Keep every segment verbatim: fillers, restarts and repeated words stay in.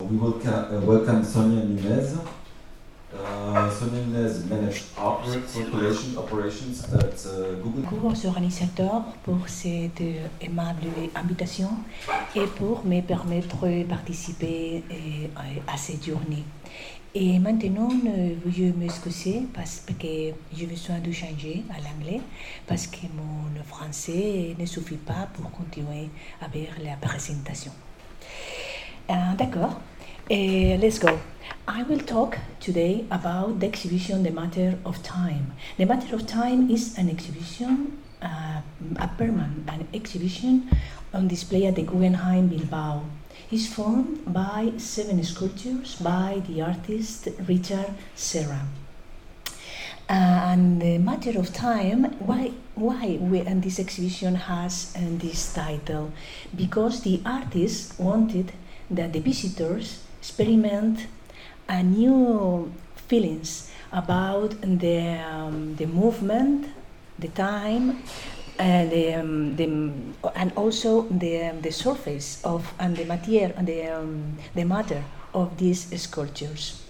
we welcome, uh, welcome Sonia Nunez. Uh, Sonia Nunez managed artwork circulation operations at uh, Google. Beaucoup organisateurs pour cette aimable invitation et pour me permettre de participer à cette journée. Et maintenant, veuillez m'excuser parce que j'ai besoin de changer à l'anglais parce que mon français ne suffit pas pour continuer avec la présentation. Uh, D'accord. Uh, let's go. I will talk today about the exhibition The Matter of Time. The Matter of Time is an exhibition, uh, a permanent an exhibition on display at the Guggenheim Bilbao. It's formed by seven sculptures by the artist Richard Serra. Uh, and The Matter of Time, why, why we, and this exhibition has uh, this title? Because the artist wanted that the visitors experiment a new feelings about the um, the movement, the time, uh, the, um, the and also the um, the surface of and the material the um, the matter of these sculptures.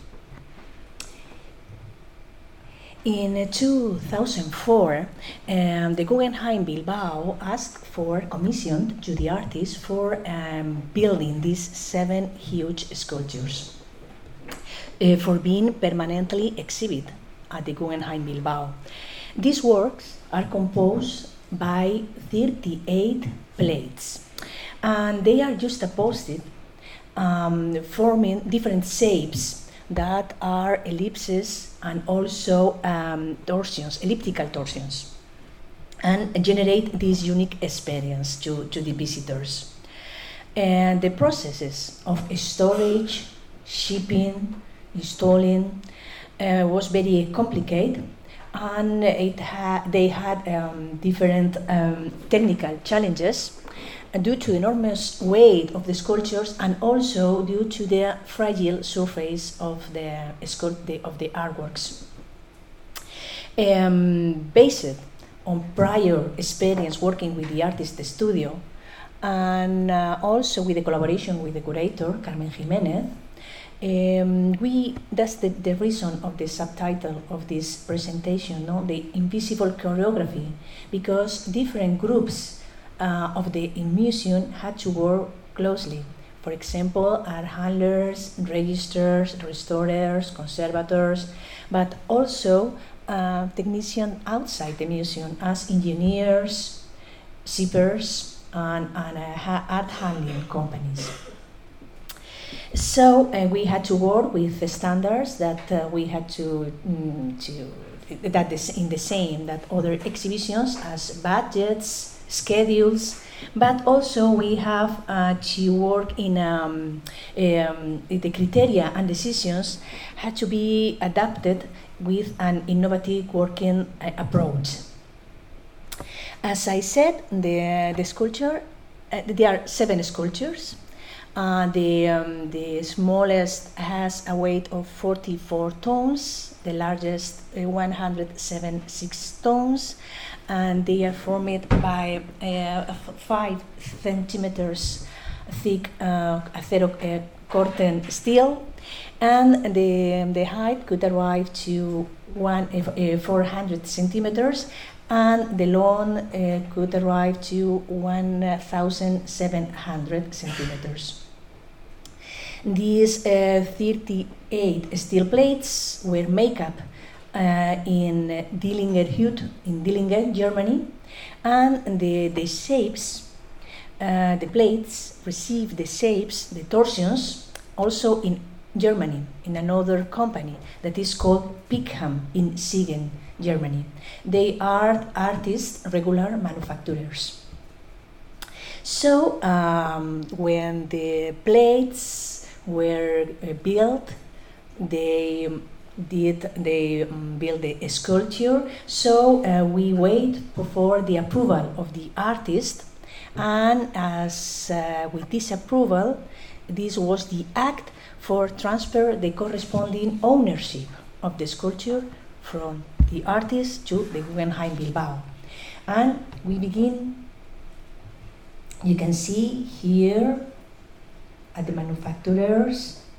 In two thousand four, um, the Guggenheim Bilbao asked for commission to the artist for um, building these seven huge sculptures uh, for being permanently exhibited at the Guggenheim Bilbao. These works are composed by thirty-eight plates, and they are juxtaposed, um, forming different shapes that are ellipses and also um, torsions, elliptical torsions, and generate this unique experience to, to the visitors. And the processes of storage, shipping, installing uh, was very complicated, and it ha- they had um, different um, technical challenges due to enormous weight of the sculptures and also due to the fragile surface of the, of the artworks. Um, based on prior experience working with the artist studio and uh, also with the collaboration with the curator, Carmen Jimenez, um, we, that's the, the reason of the subtitle of this presentation, no? The invisible choreography, because different groups Uh, of the museum had to work closely. For example, art handlers, registers, restorers, conservators, but also uh, technicians outside the museum as engineers, shippers, and, and uh, art handling companies. So uh, we had to work with the standards that uh, we had to mm, to that is in the same that other exhibitions as budgets, schedules, but also we have uh, to work in um, um, the criteria and decisions had to be adapted with an innovative working uh, approach. As I said, the the sculpture, uh, there are seven sculptures. Uh, the um, the smallest has a weight of forty-four tons, the largest uh, one hundred seventy-six tons, and they are formed by uh, five centimeters thick uh, acero uh, curtain steel, and the the height could arrive to one uh, four hundred centimeters, and the long uh, could arrive to one thousand seven hundred centimeters. These uh, thirty-eight steel plates were made up uh, in Dillinger Hut in Dillinger, Germany, and the, the shapes, uh, the plates received the shapes, the torsions, also in Germany, in another company that is called Pickham in Siegen, Germany. They are artist regular manufacturers. So um, when the plates were uh, built, they did they um, build the sculpture. So uh, we wait for the approval of the artist, and as uh, with this approval, this was the act for transfer the corresponding ownership of the sculpture from the artist to the Guggenheim Bilbao. And we begin, you can see here at the manufacturers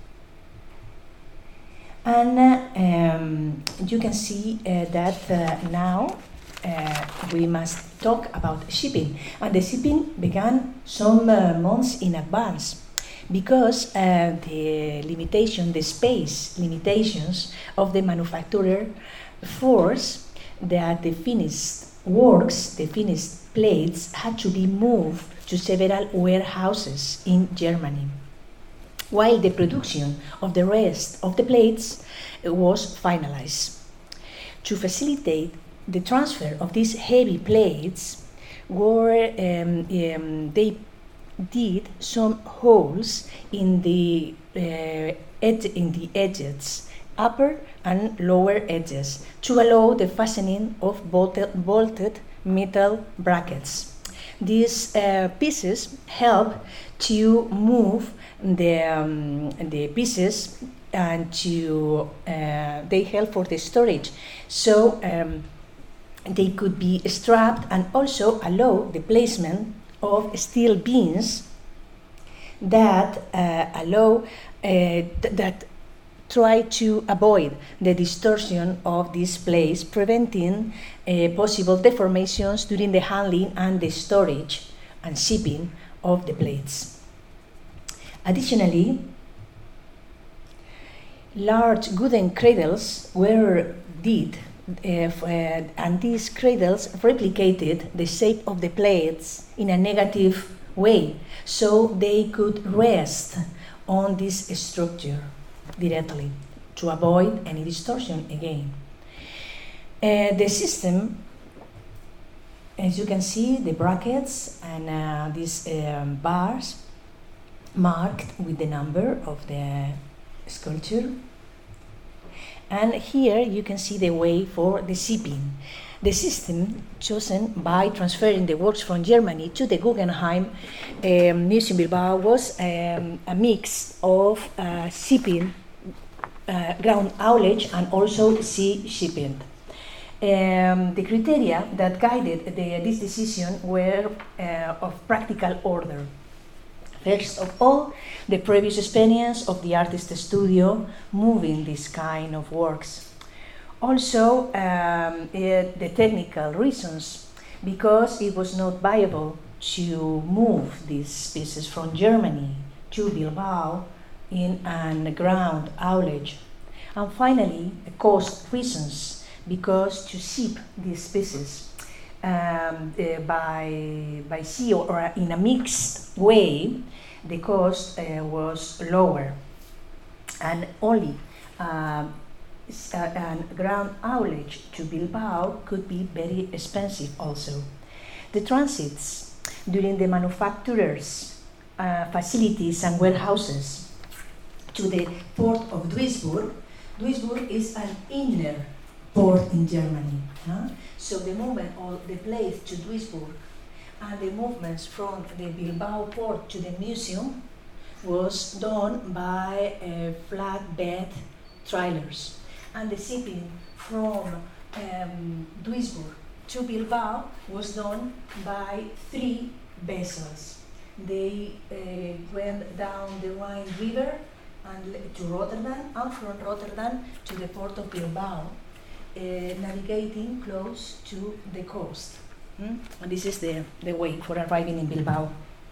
And uh, um, you can see uh, that uh, now uh, we must talk about shipping. And the shipping began some uh, months in advance because uh, the limitation, the space limitations of the manufacturer forced that the finished works, the finished plates, had to be moved to several warehouses in Germany, while the production of the rest of the plates was finalized. To facilitate the transfer of these heavy plates, were, um, um, they did some holes in the, uh, ed- in the edges, upper and lower edges, to allow the fastening of bolted, bolted metal brackets. These uh, pieces help to move the, um, the pieces and to uh, they help for the storage, so um, they could be strapped and also allow the placement of steel beams that uh, allow uh, th- that try to avoid the distortion of this place, preventing uh, possible deformations during the handling and the storage and shipping of the plates. Additionally, large wooden cradles were did, uh, f- uh, and these cradles replicated the shape of the plates in a negative way, so they could rest on this structure directly to avoid any distortion again. Uh, the system, as you can see, the brackets and uh, these um, bars marked with the number of the sculpture. And here you can see the way for the shipping. The system chosen by transferring the works from Germany to the Guggenheim um, Museum Bilbao was um, a mix of uh, shipping, uh, ground haulage, and also sea shipping. Um, the criteria that guided the, this decision were uh, of practical order. First of all, the previous experience of the artist studio moving this kind of works. Also, um, it, the technical reasons, because it was not viable to move these pieces from Germany to Bilbao in a ground haulage. And finally, the cost reasons, because to ship these pieces um, uh, by, by sea or in a mixed way, the cost uh, was lower. And only uh, Uh, and ground haulage to Bilbao could be very expensive also. The transits during the manufacturers' uh, facilities and warehouses to the port of Duisburg. Duisburg is an inner port in Germany. Huh? So the movement of the place to Duisburg and the movements from the Bilbao port to the museum was done by uh, flatbed trailers. And the shipping from um, Duisburg to Bilbao was done by three vessels. They uh, went down the Rhine River and to Rotterdam, and from Rotterdam to the port of Bilbao, uh, navigating close to the coast. Mm? And this is the, the way for arriving in Bilbao.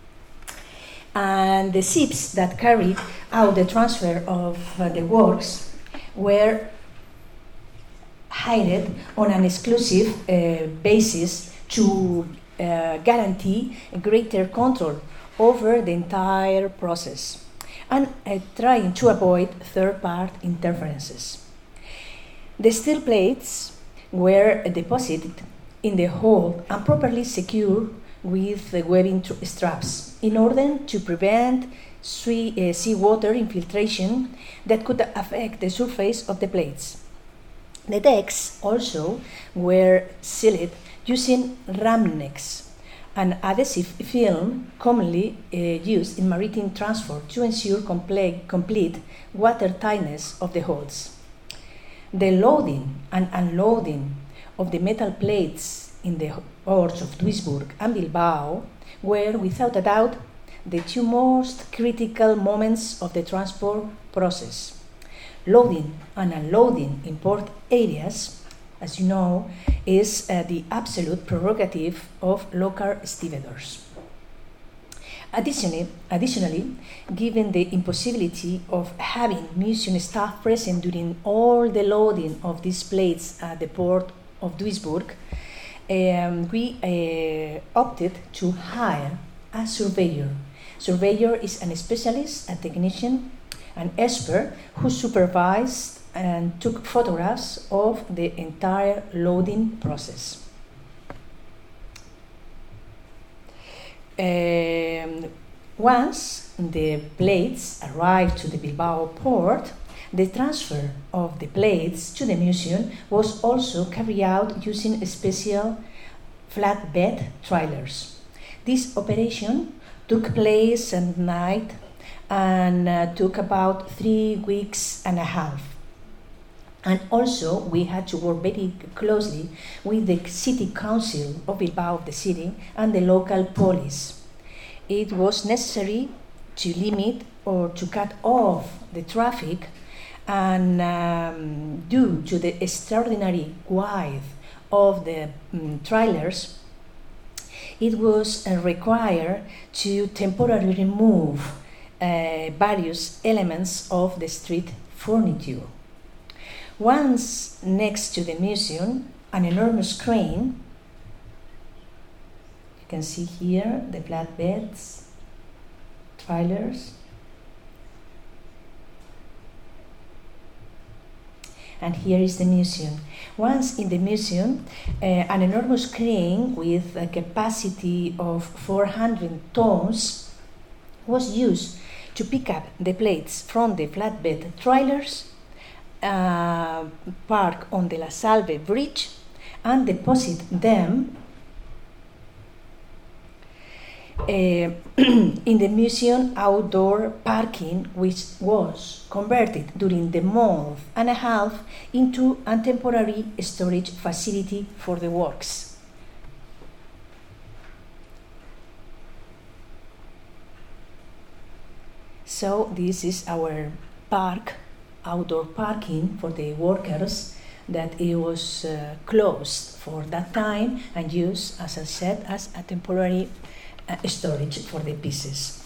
And the ships that carried out the transfer of uh, the works were hired on an exclusive uh, basis to uh, guarantee a greater control over the entire process and uh, trying to avoid third-part interferences. The steel plates were deposited in the hold and properly secured with the webbing tr- straps in order to prevent sea, uh, seawater infiltration that could affect the surface of the plates. The decks also were sealed using Ramnex, an adhesive film commonly uh, used in maritime transport to ensure complete, complete watertightness of the holds. The loading and unloading of the metal plates in the ports of Duisburg and Bilbao were, without a doubt, the two most critical moments of the transport process. loading and unloading in port areas, as you know, is uh, the absolute prerogative of local stevedores. Additionally, additionally, given the impossibility of having museum staff present during all the loading of these plates at the port of Duisburg, um, we uh, opted to hire a surveyor. Surveyor is an specialist, a technician, an expert who supervised and took photographs of the entire loading process. Um, once the plates arrived to the Bilbao port, the transfer of the plates to the museum was also carried out using special flatbed trailers. This operation took place at night and uh, took about three weeks and a half. And also, we had to work very closely with the city council of Bilbao, the city, and the local police. It was necessary to limit or to cut off the traffic, and um, due to the extraordinary width of the um, trailers, it was uh, required to temporarily remove uh, various elements of the street furniture. Once next to the museum, an enormous crane, you can see here the flatbeds, trailers, and here is the museum. Once in the museum, uh, an enormous crane with a capacity of four hundred tons was used to pick up the plates from the flatbed trailers, Uh, park on the La Salve bridge, and deposit them uh, in the museum outdoor parking, which was converted during the month and a half into a temporary storage facility for the works. So this is our park, outdoor parking for the workers, that it was uh, closed for that time and used, as I said, as a temporary uh, storage for the pieces.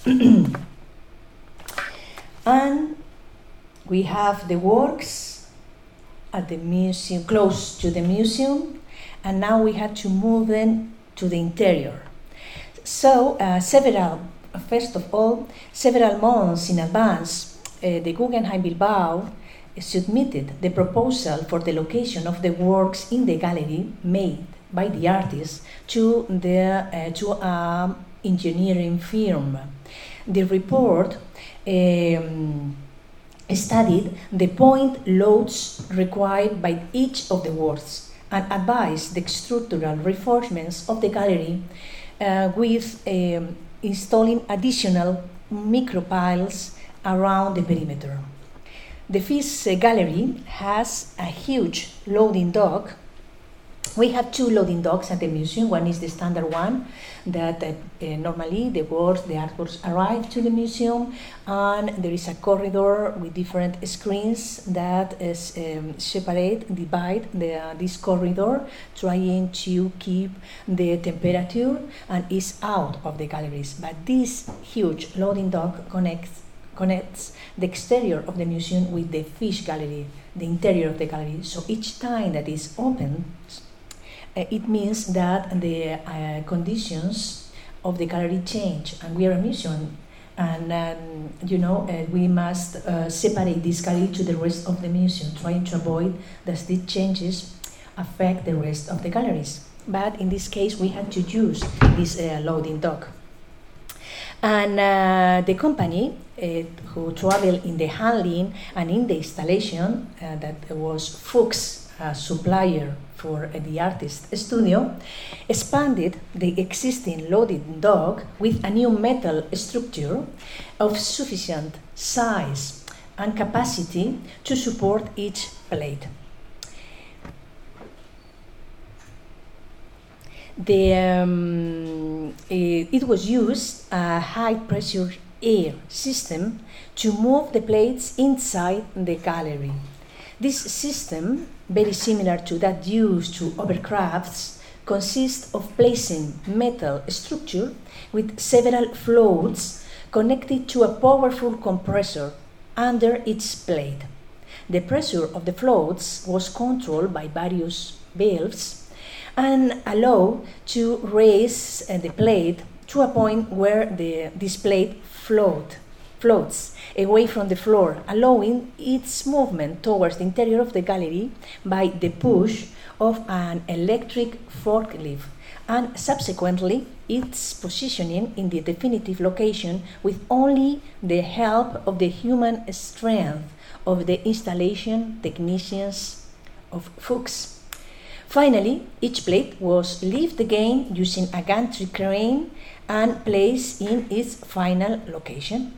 And we have the works at the museum, close to the museum, and now we had to move them to the interior. So uh, several, first of all, several months in advance, Uh, the Guggenheim Bilbao submitted the proposal for the location of the works in the gallery made by the artist to the uh, to an engineering firm. The report um, studied the point loads required by each of the works and advised the structural reinforcements of the gallery uh, with um, installing additional micropiles around the perimeter. The Fish Gallery has a huge loading dock. We have two loading docks at the museum. One is the standard one that uh, uh, normally the works, the artworks arrive to the museum, and there is a corridor with different screens that is um, separate, divide the, uh, this corridor, trying to keep the temperature and is out of the galleries. But this huge loading dock connects connects the exterior of the museum with the Fish Gallery, the interior of the gallery. So each time that is open, uh, it means that the uh, conditions of the gallery change, and we are a museum, and um, you know uh, we must uh, separate this gallery to the rest of the museum, trying to avoid that these changes affect the rest of the galleries. But in this case, we had to use this uh, loading dock. And uh, the company uh, who traveled in the handling and in the installation, uh, that was Fuchs, a supplier for uh, the artist studio, expanded the existing loading dock with a new metal structure of sufficient size and capacity to support each plate. The, um, it, it was used a high pressure air system to move the plates inside the gallery. This system, very similar to that used to overcrafts, consists of placing metal structure with several floats connected to a powerful compressor under each plate. The pressure of the floats was controlled by various valves and allowed to raise uh, the plate to a point where the, this plate float, floats away from the floor, allowing its movement towards the interior of the gallery by the push of an electric forklift, and subsequently its positioning in the definitive location with only the help of the human strength of the installation technicians of Fuchs. Finally, each plate was lifted again using a gantry crane and placed in its final location.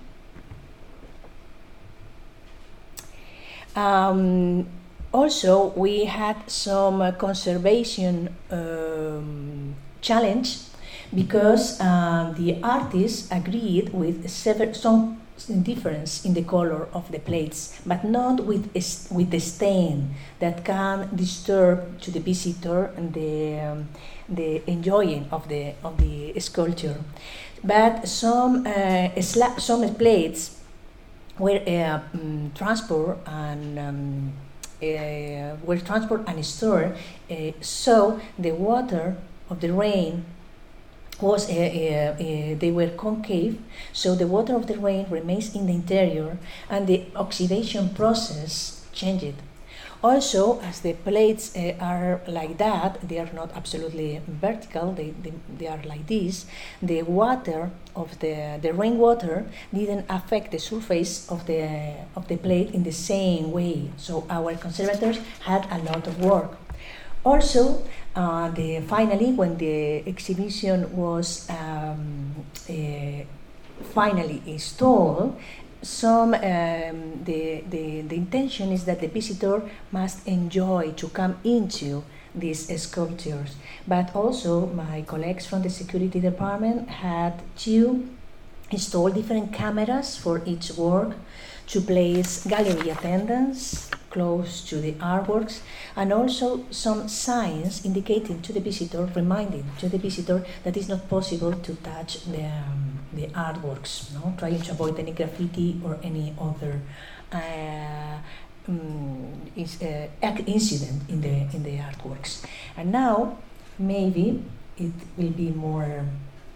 Um, also, we had some uh, conservation um, challenge because uh, the artists agreed with several, some difference in the color of the plates, but not with a, with the stain that can disturb to the visitor the um, the enjoying of the of the sculpture. But some uh, sla- some plates were uh, um, transport and um, uh, were transport and stored, uh, so the water of the rain was uh, uh, uh, they were concave, so the water of the rain remains in the interior and the oxidation process changed. Also, as the plates uh, are like that, they are not absolutely vertical, they, they, they are like this, the water of the, the rainwater didn't affect the surface of the, of the plate in the same way, so our conservators had a lot of work. Also, uh, the, finally, when the exhibition was um, uh, finally installed, some um, the, the the intention is that the visitor must enjoy to come into these sculptures. But also, my colleagues from the security department had to install different cameras for each work, to place gallery attendants close to the artworks, and also some signs indicating to the visitor, reminding to the visitor that it's not possible to touch the, um, the artworks, no? Trying to avoid any graffiti or any other uh, um, is, uh, incident in the, in the artworks. And now, maybe it will be more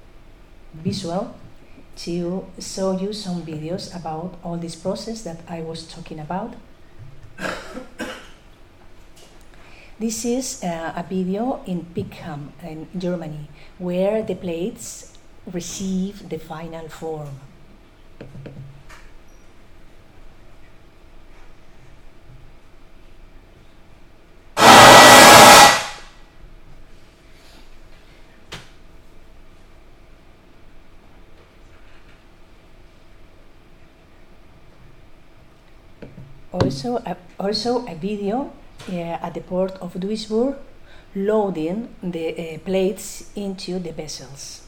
visual to show you some videos about all this process that I was talking about. This is uh, a video in Pickham in Germany, where the plates receive the final form. Also, a, also a video uh, at the port of Duisburg loading the uh, plates into the vessels.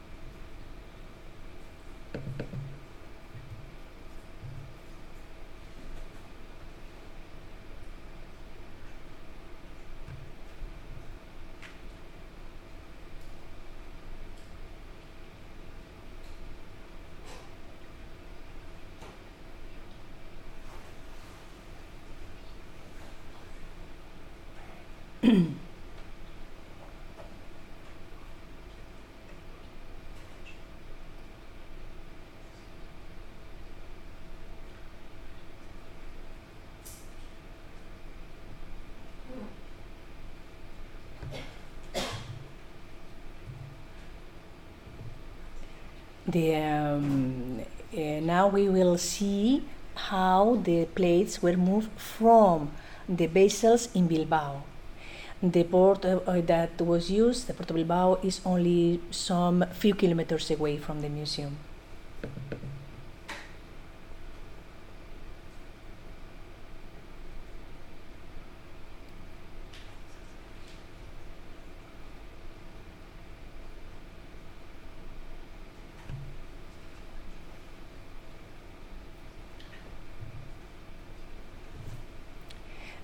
The, um, uh, now we will see how the plates were moved from the vessels in Bilbao. The port uh, uh, that was used, the Port of Bilbao, is only some few kilometers away from the museum.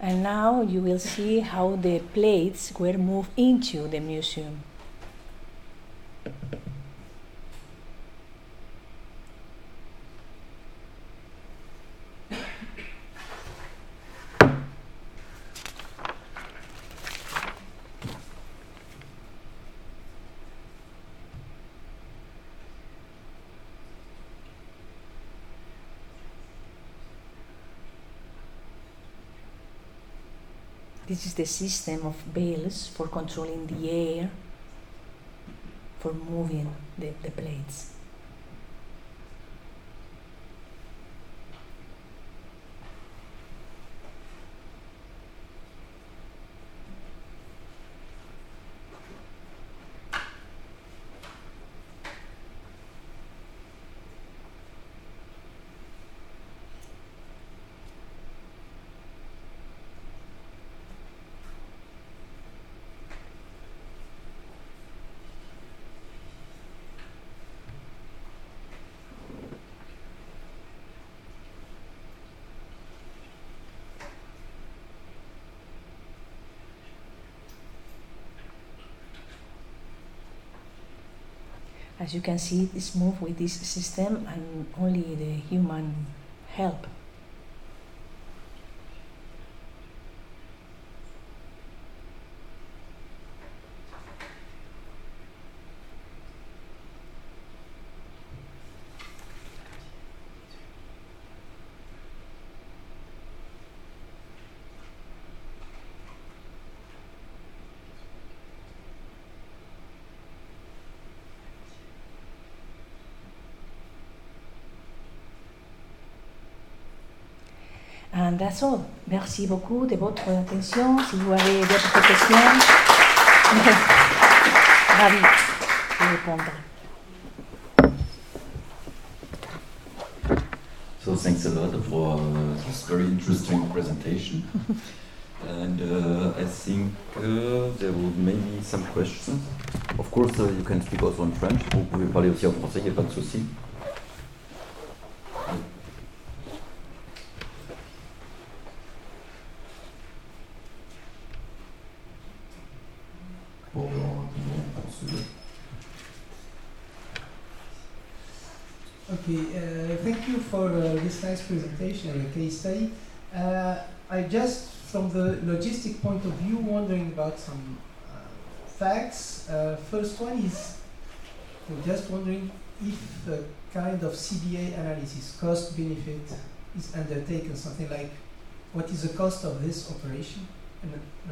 And now you will see how the plates were moved into the museum. This is the system of bells for controlling the air, for moving the, the plates. As you can see, it's moved with this system and only the human help. And that's all. Merci beaucoup de votre attention. Si vous avez d'autres questions, ravi de répondre. So thanks a lot for uh, this very interesting presentation. And uh, I think uh, there will maybe some questions. Of course, uh, you can speak also in French. Vous pouvez parler aussi en français, il n'y a pas de souci. Okay, uh, thank you for uh, this nice presentation and the case study. Uh, I just, from the logistic point of view, wondering about some uh, facts. Uh, first one is, I'm just wondering if a kind of C B A analysis, cost-benefit, is undertaken, something like what is the cost of this operation, and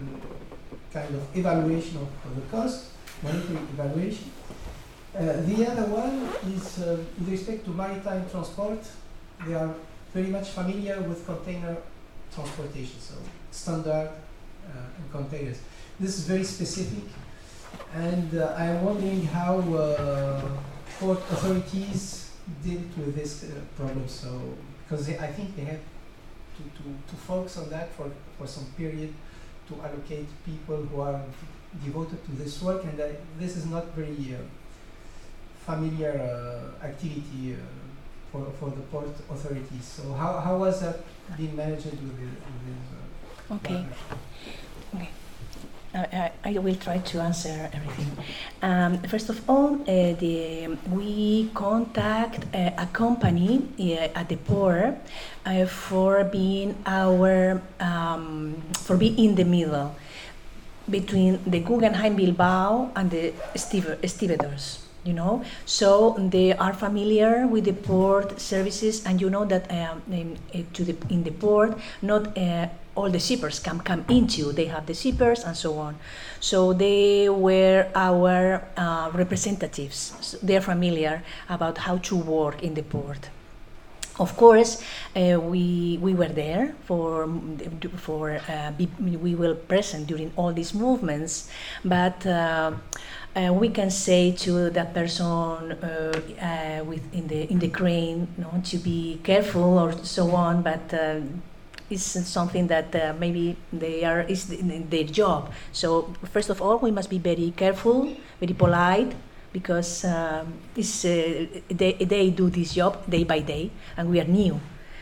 a kind of evaluation of, of the cost, monetary evaluation. Uh, the other one is uh, with respect to maritime transport. They are very much familiar with container transportation, so standard uh, and containers. This is very specific, and uh, I am wondering how uh, port authorities deal with this uh, problem. So, because they, I think they have to, to, to focus on that for, for some period, to allocate people who are devoted to this work, and uh, this is not very uh, familiar uh, activity uh, for, for the port authorities. So how, how was that being managed with, the, with this uh, Okay. Okay. Uh, I, I will try to answer everything. Um, first of all, uh, the, we contact uh, a company uh, at the port uh, for being our um, for being in the middle between the Guggenheim Bilbao and the stevedores. You know, so they are familiar with the port services, and you know that um, in, uh, to the in the port, not uh, all the shippers can come into. They have the shippers and so on. So they were our uh, representatives. So they are familiar about how to work in the port. Of course, uh, we we were there for for uh, be, we were present during all these movements, but. Uh, Uh, we can say to that person uh, uh, with in the in the crane, you know, to be careful or so on. But uh, it's something that uh, maybe they are is their job. So first of all, we must be very careful, very polite, because um, it's, uh, they they do this job day by day, and we are new.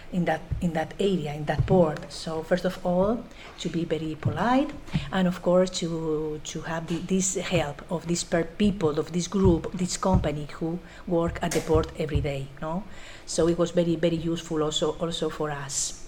in that in that area, in that port. So first of all, to be very polite, and of course to to have the, this help of these per people, of this group, this company who work at the port every day. No, so it was very very useful also also for us.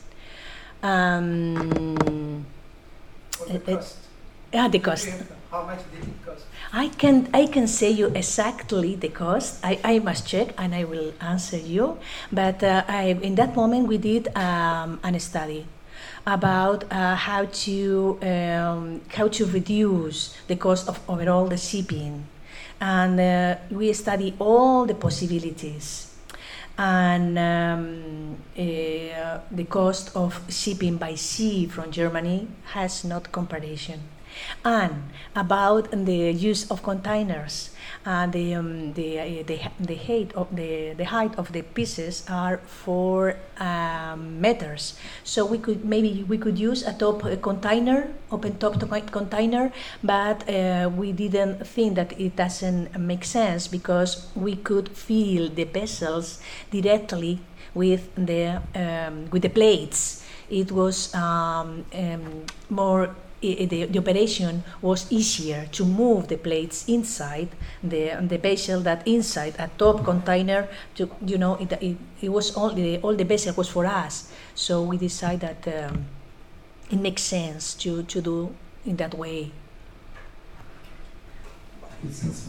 Um, For the uh, cost. Yeah, the cost. How much did it cost? I can I can say you exactly the cost. I, I must check and I will answer you. But uh, I, in that moment we did um, a study about uh, how to um, how to reduce the cost of overall the shipping, and uh, we study all the possibilities. And um, uh, the cost of shipping by sea from Germany has not comparison. And about the use of containers, uh, the, um, the, uh, the the height of the the height of the pieces are four um, meters. So we could maybe we could use a top uh, container, open top to container, but uh, we didn't think that it doesn't make sense because we could fill the vessels directly with the um, with the plates. It was um, um, more. The, the operation was easier to move the plates inside the the vessel that inside a top container. To you know, it it, it was all the all the vessel was for us. So we decided that um, it makes sense to, to do in that way. Peut-être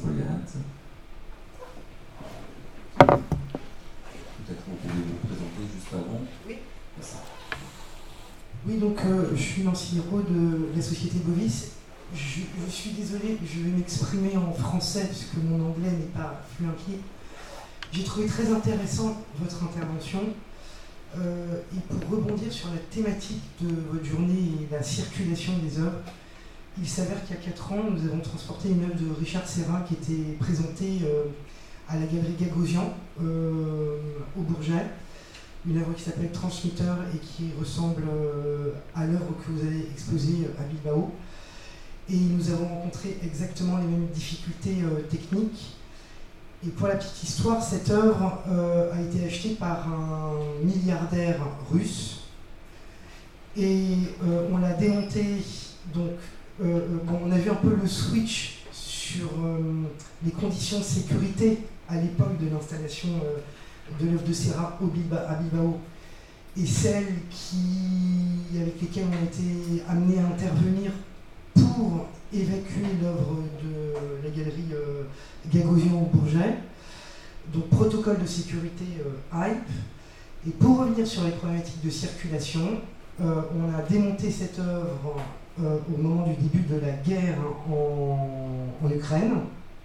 vous pouvez vous présenter juste avant. Oui. Merci. Oui, donc euh, je suis Nancy Hérault de la société Bovis. Je, je suis désolé, je vais m'exprimer en français puisque mon anglais n'est pas fluent. J'ai trouvé très intéressant votre intervention euh, et pour rebondir sur la thématique de votre journée et la circulation des œuvres, il s'avère qu'il y a quatre ans, nous avons transporté une œuvre de Richard Serra qui était présentée euh, à la galerie Gagosian euh, au Bourget. Une œuvre qui s'appelle Transmitter et qui ressemble euh, à l'œuvre que vous avez exposée à Bilbao. Et nous avons rencontré exactement les mêmes difficultés euh, techniques. Et pour la petite histoire, cette œuvre euh, a été achetée par un milliardaire russe. Et euh, on l'a démontée, donc euh, bon, on a vu un peu le switch sur euh, les conditions de sécurité à l'époque de l'installation euh, de l'œuvre de Serra au Bilba, à Bilbao, et celles qui, avec lesquelles on a été amenés à intervenir pour évacuer l'œuvre de la galerie euh, Gagosian au Bourget, donc protocole de sécurité euh, Hype. Et pour revenir sur les problématiques de circulation, euh, on a démonté cette œuvre euh, au moment du début de la guerre en, en Ukraine.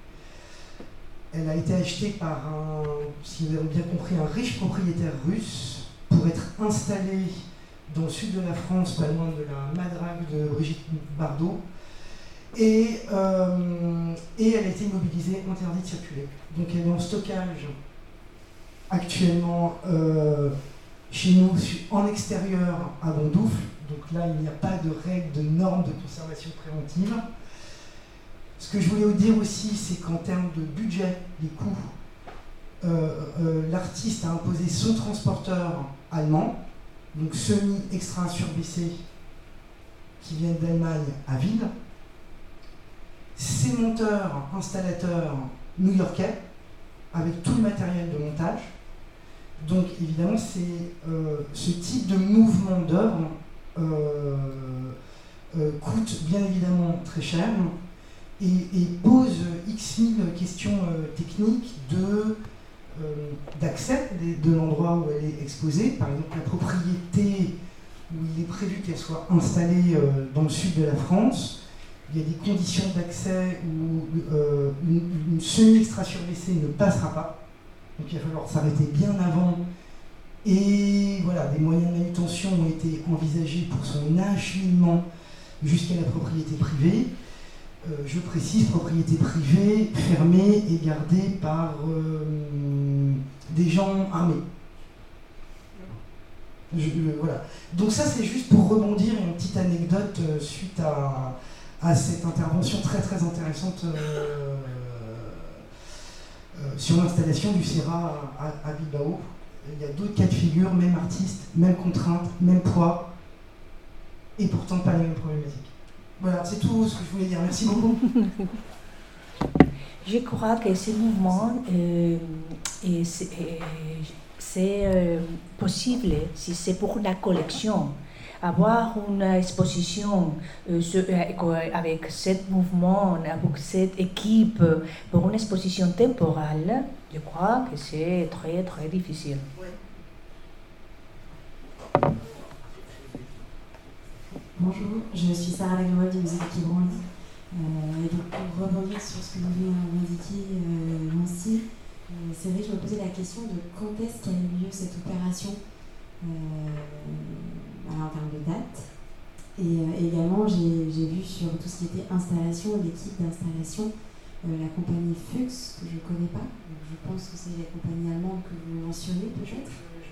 Elle a été achetée par un, si vous avez bien compris, un riche propriétaire russe pour être installée dans le sud de la France, pas loin de la Madrague de Brigitte Bardot. Et, euh, et elle a été immobilisée, interdite de circuler. Donc elle est en stockage actuellement euh, chez nous, en extérieur à Bondoufle. Donc là, il n'y a pas de règles, de normes de conservation préventive. Ce que je voulais vous dire aussi, c'est qu'en termes de budget, les coûts, euh, euh, l'artiste a imposé son transporteur allemand, donc semi-extra surbissé, qui viennent d'Allemagne à Ville, ses monteurs, installateurs new-yorkais, avec tout le matériel de montage. Donc évidemment, c'est euh, ce type de mouvement d'œuvre euh, euh, coûte bien évidemment très cher. Et, et pose X mille questions euh, techniques de, euh, d'accès de, de l'endroit où elle est exposée. Par exemple, la propriété où il est prévu qu'elle soit installée euh, dans le sud de la France. Il y a des conditions d'accès où euh, une, une semi-extra survissée ne passera pas. Donc il va falloir s'arrêter bien avant. Et voilà, des moyens de manutention ont été envisagés pour son acheminement jusqu'à la propriété privée. Euh, je précise, propriété privée, fermée et gardée par euh, des gens armés. Je, euh, voilà. Donc ça, c'est juste pour rebondir, une petite anecdote euh, suite à, à cette intervention très très intéressante euh, euh, sur l'installation du Serra à, à Bilbao. il y a d'autres cas de figure, même artiste, même contrainte, même poids, et pourtant pas les mêmes problématiques. Voilà, c'est tout ce que je voulais dire. Merci beaucoup. Je crois que ce mouvement, euh, est, c'est, c'est euh, possible si c'est pour la collection. Avoir une exposition euh, avec ce mouvement, avec cette équipe, pour une exposition temporelle, je crois que c'est très très difficile. Ouais. Bonjour, je suis Sarah Lagremolle du musée du Quai Branly. Euh, et donc pour rebondir sur ce que vous venez d'indiquer, euh, Nancy, euh, c'est vrai que je me posais la question de quand est-ce qu'a eu lieu cette opération, euh, alors en termes de date. Et euh, également, j'ai, j'ai vu sur tout ce qui était installation, l'équipe d'installation, euh, la compagnie Fuchs, que je ne connais pas. Donc, je pense que c'est la compagnie allemande que vous mentionnez peut-être.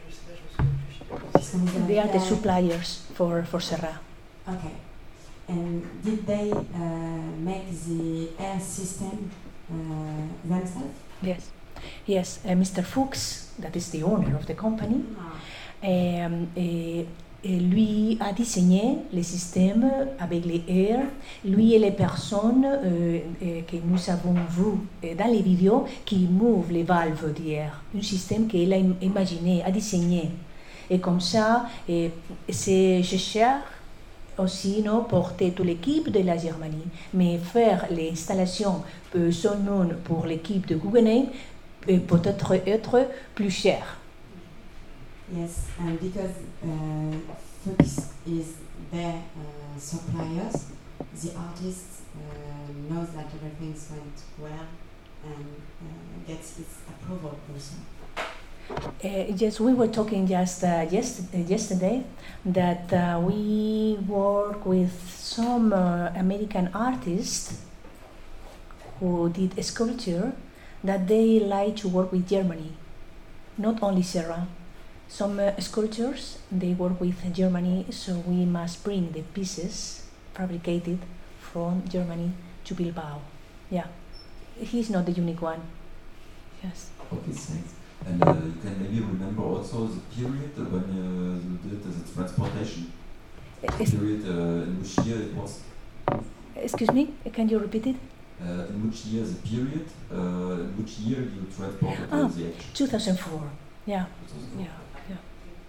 They are the suppliers for, for Serra. Okay. And did they uh, make the air system uh, themselves? Yes, yes. Uh, Mister Fuchs, that is the owner of the company, Ah. um, et, et lui a désigné les systèmes avec les airs. Lui et les personnes euh, euh, que nous avons vues dans les vidéos qui mouvent les valves d'air. Un système qu'il a imaginé, a désigné. Et comme ça, et, c'est cher aussi non, porter toute l'équipe de la Germanie, mais faire les installations euh, son nom pour l'équipe de Guggenheim euh, peut-être être plus cher. Yes, and because uh, Fuchs is their uh, suppliers, the artist uh, knows that everything went well and uh, gets its approval also. Uh, yes, we were talking just uh, yes, uh, yesterday that uh, we work with some uh, American artists who did a sculpture that they like to work with Germany, not only Serra. Some uh, sculptures they work with Germany, so we must bring the pieces fabricated from Germany to Bilbao. Yeah, he's not the unique one. Yes. Okay, thanks. And uh, you can maybe remember also the period when uh, you did the transportation? Es- Period uh, in which year it was? Excuse me, can you repeat it? Uh, in which year the period? Uh, in which year you transported Oh, the action? two thousand four. Yeah, yeah, yeah.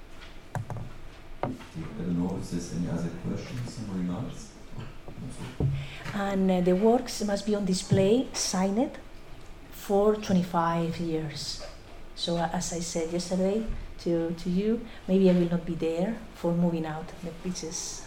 I don't know if there's any other questions, some remarks? And uh, the works must be on display, signed, for twenty-five years. So uh, as I said yesterday to, to you, maybe I will not be there for moving out the pieces.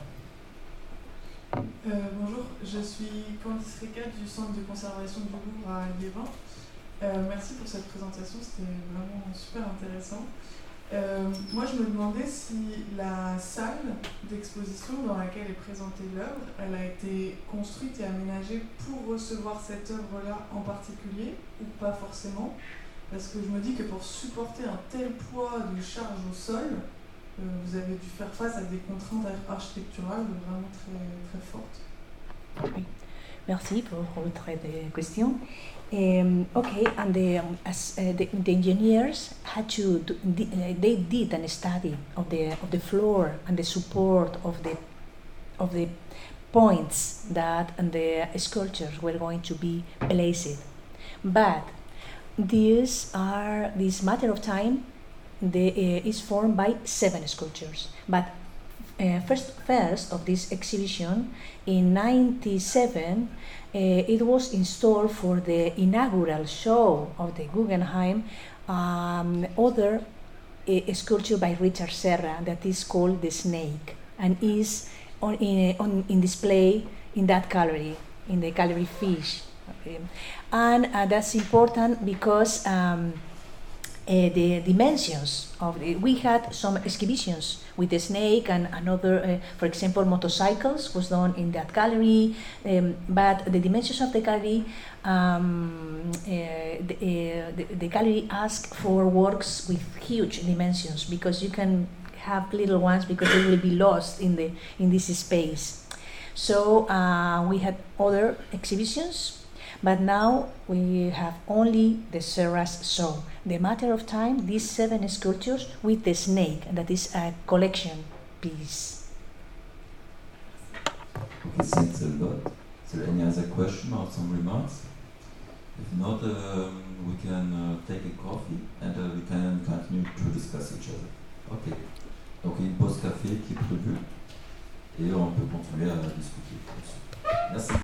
Euh, bonjour, je suis Candice Recat du Centre de conservation du Louvre à Liévin. Euh, merci pour cette présentation, c'était vraiment super intéressant. Euh, moi je me demandais si la salle d'exposition dans laquelle est présentée l'œuvre, elle a été construite et aménagée pour recevoir cette œuvre-là en particulier ou pas forcément, parce que je me dis que pour supporter un tel poids de charge au sol, euh, vous avez dû faire face à des contraintes architecturales vraiment très, très fortes. Oui. Merci pour votre question. Um, okay, and the, um, as, uh, the, the engineers had to do, uh, they did a study of the of the floor and the support of the of the points that and the sculptures were going to be placed. But these are this matter of time. The uh, is formed by seven sculptures. But uh, first first of this exhibition in ninety-seven. Uh, it was installed for the inaugural show of the Guggenheim, um, other uh, sculpture by Richard Serra that is called The Snake and is on, in, on, in display in that gallery, in the Gallery Fish. Okay. And uh, that's important because um, uh, the dimensions of the, we had some exhibitions with the snake and another, uh, for example, motorcycles was done in that gallery, um, but the dimensions of the gallery, um, uh, the, uh, the, the gallery asked for works with huge dimensions because you can have little ones because they will be lost in the in this space. So uh, we had other exhibitions, But now we have only the Serras show. The Matter of Time, these seven sculptures with the snake, that is a collection piece. Okay, thanks a lot. Is there any other question or some remarks? If not, um, we can uh, take a coffee and uh, we can continue to discuss each other. Ok. Donc il y a une pause café qui est prévue et on peut continuer à discuter. Merci.